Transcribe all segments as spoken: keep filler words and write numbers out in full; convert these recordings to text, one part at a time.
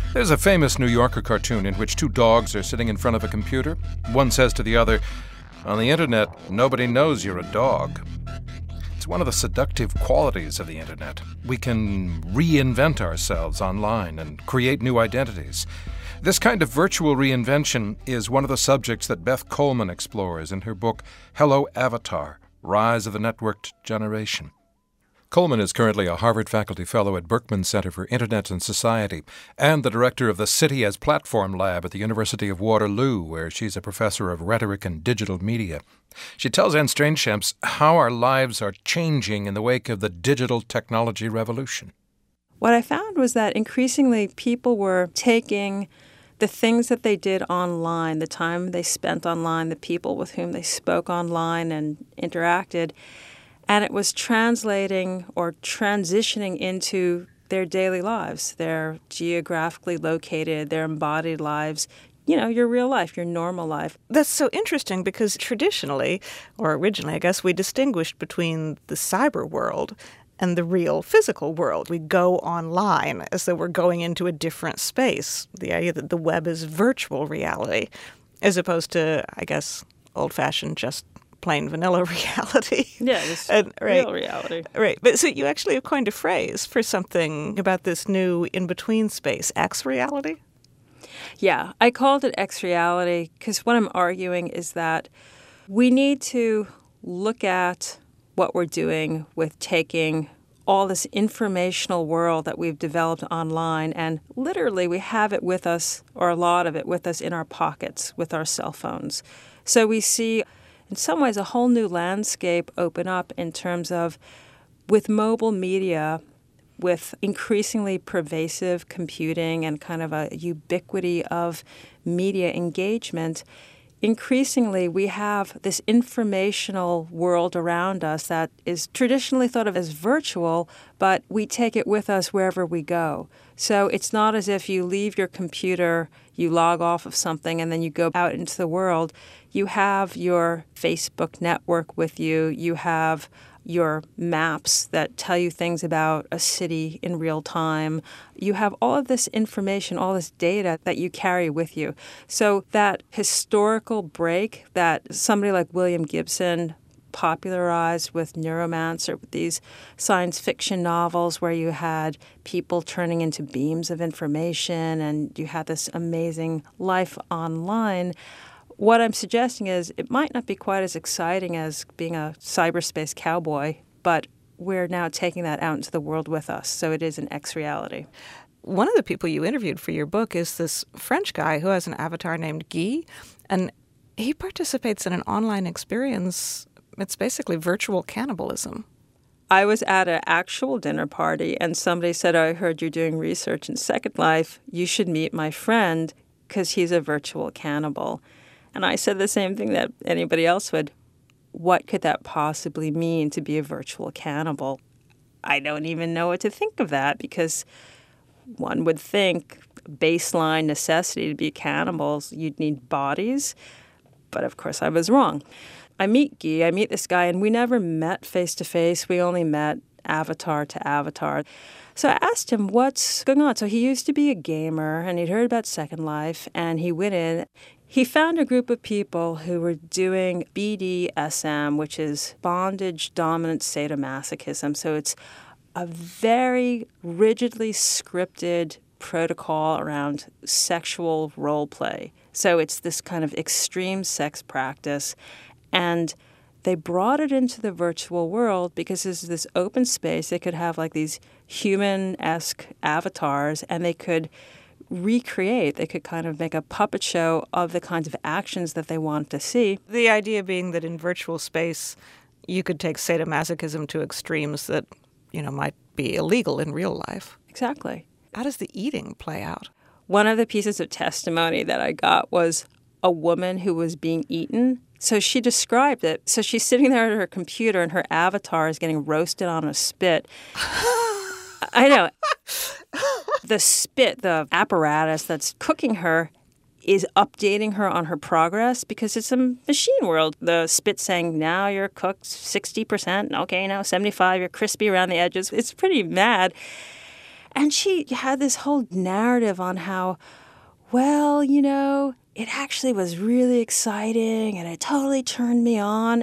There's a famous New Yorker cartoon in which two dogs are sitting in front of a computer. One says to the other, "On the internet, nobody knows you're a dog." It's one of the seductive qualities of the internet. We can reinvent ourselves online and create new identities. This kind of virtual reinvention is one of the subjects that Beth Coleman explores in her book, Hello Avatar: Rise of the Networked Generation. Coleman is currently a Harvard faculty fellow at Berkman Center for Internet and Society and the director of the City as Platform Lab at the University of Waterloo, where she's a professor of rhetoric and digital media. She tells Anne Strainchamps how our lives are changing in the wake of the digital technology revolution. What I found was that increasingly people were taking the things that they did online, the time they spent online, the people with whom they spoke online and interacted, and it was translating or transitioning into their daily lives, their geographically located, their embodied lives, you know, your real life, your normal life. That's so interesting because traditionally, or originally, I guess, we distinguished between the cyber world and the real physical world. We go online as though we're going into a different space. The idea that the web is virtual reality as opposed to, I guess, old-fashioned just plain vanilla reality. Yeah, it's and, right, real reality. Right. But so you actually have coined a phrase for something about this new in-between space, X-reality? Yeah, I called it X-reality because what I'm arguing is that we need to look at what we're doing with taking all this informational world that we've developed online, and literally we have it with us, or a lot of it with us in our pockets with our cell phones. So we see in some ways a whole new landscape open up in terms of, with mobile media, with increasingly pervasive computing and kind of a ubiquity of media engagement, increasingly we have this informational world around us that is traditionally thought of as virtual, but we take it with us wherever we go. So it's not as if you leave your computer, you log off of something, and then you go out into the world. You have your Facebook network with you. You have your maps that tell you things about a city in real time. You have all of this information, all this data that you carry with you. So that historical break that somebody like William Gibson popularized with Neuromancer, with these science fiction novels where you had people turning into beams of information and you had this amazing life online. What I'm suggesting is it might not be quite as exciting as being a cyberspace cowboy, but we're now taking that out into the world with us. So it is an X-reality. One of the people you interviewed for your book is this French guy who has an avatar named Guy, and he participates in an online experience. It's basically virtual cannibalism. I was at an actual dinner party, and somebody said, "I heard you're doing research in Second Life. You should meet my friend because he's a virtual cannibal." And I said the same thing that anybody else would. What could that possibly mean to be a virtual cannibal? I don't even know what to think of that because one would think baseline necessity to be cannibals, you'd need bodies. But of course I was wrong. I meet Guy, I meet this guy, and we never met face-to-face. We only met avatar to avatar. So I asked him, what's going on? So he used to be a gamer, and he'd heard about Second Life, and he went in. He found a group of people who were doing B D S M, which is bondage dominant sadomasochism. So it's a very rigidly scripted protocol around sexual role play. So it's this kind of extreme sex practice. And they brought it into the virtual world because this is this open space. They could have like these human-esque avatars, and they could recreate. They could kind of make a puppet show of the kinds of actions that they want to see. The idea being that in virtual space, you could take sadomasochism to extremes that, you know, might be illegal in real life. Exactly. How does the eating play out? One of the pieces of testimony that I got was a woman who was being eaten. So she described it. So she's sitting there at her computer and her avatar is getting roasted on a spit. I know. The spit, the apparatus that's cooking her, is updating her on her progress because it's a machine world. The spit saying, now you're cooked sixty percent. Okay, now seventy-five. You're crispy around the edges. It's pretty mad. And she had this whole narrative on how, well, you know, it actually was really exciting and it totally turned me on.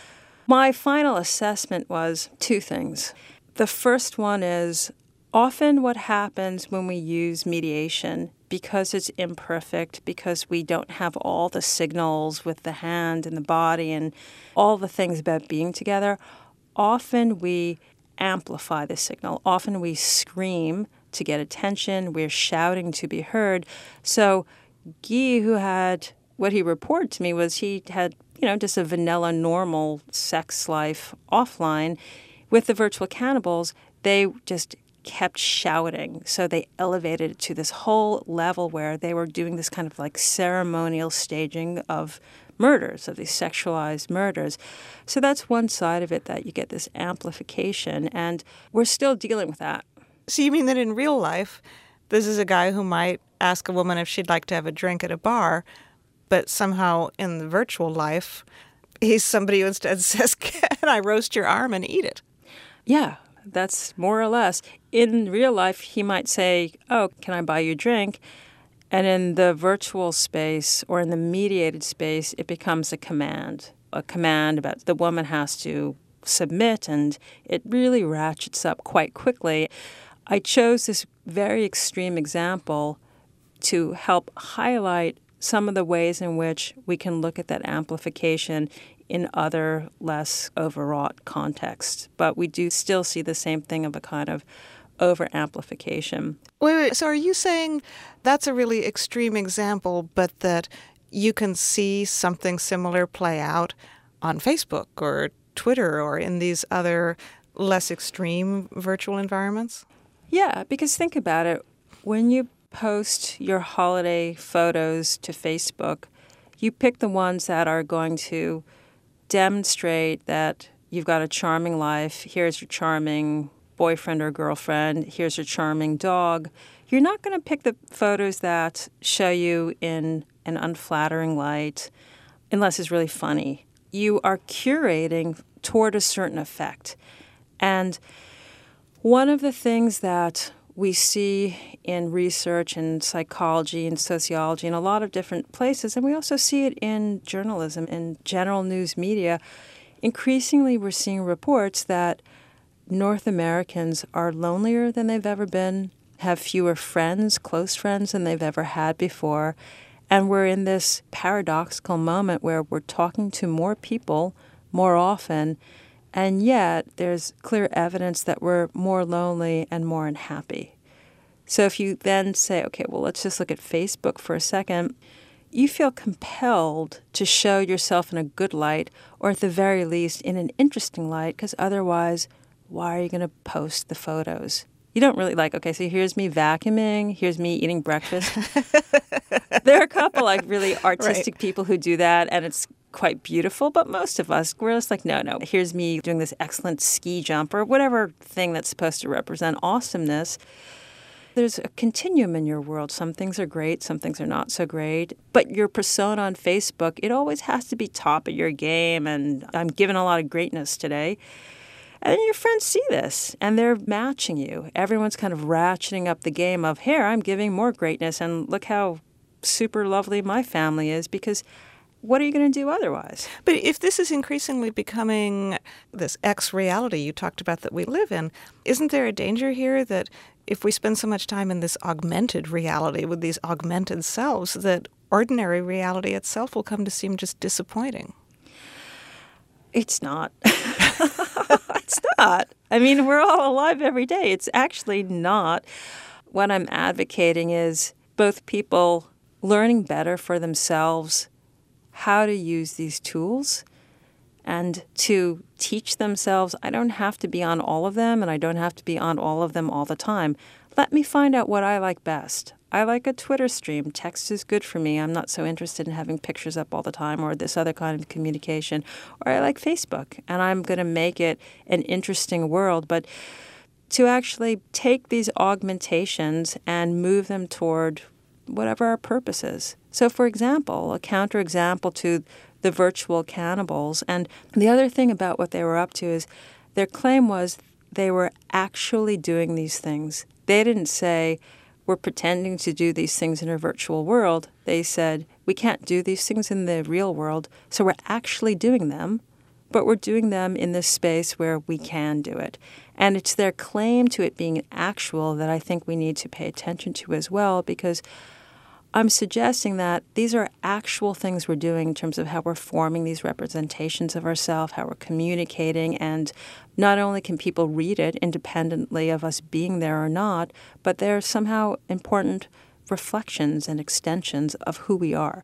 My final assessment was two things. The first one is often what happens when we use mediation, because it's imperfect, because we don't have all the signals with the hand and the body and all the things about being together, often we amplify the signal. Often we scream to get attention. We're shouting to be heard. So Guy, who had, what he reported to me was he had, you know, just a vanilla, normal sex life offline. With the virtual cannibals, they just kept shouting. So they elevated it to this whole level where they were doing this kind of like ceremonial staging of murders, of these sexualized murders. So that's one side of it, that you get this amplification, and we're still dealing with that. So you mean that in real life, this is a guy who might ask a woman if she'd like to have a drink at a bar, but somehow in the virtual life, he's somebody who instead says, can I roast your arm and eat it? Yeah, that's more or less. In real life, he might say, oh, can I buy you a drink? And in the virtual space or in the mediated space, it becomes a command, a command about the woman has to submit, and it really ratchets up quite quickly. I chose this very extreme example to help highlight some of the ways in which we can look at that amplification in other less overwrought contexts. But we do still see the same thing of a kind of over-amplification. Wait, wait, so are you saying that's a really extreme example, but that you can see something similar play out on Facebook or Twitter or in these other less extreme virtual environments? Yeah, because think about it. When you post your holiday photos to Facebook, you pick the ones that are going to demonstrate that you've got a charming life. Here's your charming boyfriend or girlfriend. Here's your charming dog. You're not going to pick the photos that show you in an unflattering light unless it's really funny. You are curating toward a certain effect. And one of the things that we see in research and psychology and sociology in a lot of different places, and we also see it in journalism and general news media, increasingly we're seeing reports that North Americans are lonelier than they've ever been, have fewer friends, close friends than they've ever had before, and we're in this paradoxical moment where we're talking to more people more often, and yet there's clear evidence that we're more lonely and more unhappy. So if you then say, okay, well, let's just look at Facebook for a second, you feel compelled to show yourself in a good light, or at the very least in an interesting light, because otherwise, why are you going to post the photos? You don't really like, okay, so here's me vacuuming, here's me eating breakfast. There are a couple like really artistic right. people who do that, and it's quite beautiful, but most of us, we're just like, no, no, here's me doing this excellent ski jump or whatever thing that's supposed to represent awesomeness. There's a continuum in your world. Some things are great, some things are not so great. But your persona on Facebook, it always has to be top of your game, and I'm giving a lot of greatness today. And then your friends see this, and they're matching you. Everyone's kind of ratcheting up the game of, here, I'm giving more greatness, and look how super lovely my family is, because what are you going to do otherwise? But if this is increasingly becoming this X-reality you talked about that we live in, isn't there a danger here that if we spend so much time in this augmented reality with these augmented selves, that ordinary reality itself will come to seem just disappointing? It's not. It's not. I mean, we're all alive every day. It's actually not. What I'm advocating is both people learning better for themselves how to use these tools and to teach themselves, I don't have to be on all of them, and I don't have to be on all of them all the time. Let me find out what I like best. I like a Twitter stream. Text is good for me. I'm not so interested in having pictures up all the time or this other kind of communication. Or I like Facebook, and I'm going to make it an interesting world. But to actually take these augmentations and move them toward whatever our purpose is. So, for example, a counterexample to the virtual cannibals, and the other thing about what they were up to is their claim was they were actually doing these things. They didn't say, we're pretending to do these things in a virtual world. They said, we can't do these things in the real world, so we're actually doing them, but we're doing them in this space where we can do it. And it's their claim to it being actual that I think we need to pay attention to as well, because I'm suggesting that these are actual things we're doing in terms of how we're forming these representations of ourselves, how we're communicating, and not only can people read it independently of us being there or not, but they're somehow important reflections and extensions of who we are.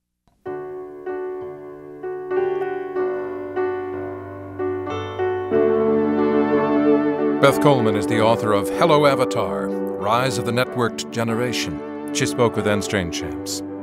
Beth Coleman is the author of Hello, Avatar, Rise of the Networked Generation. She spoke with Anne Strainchamps.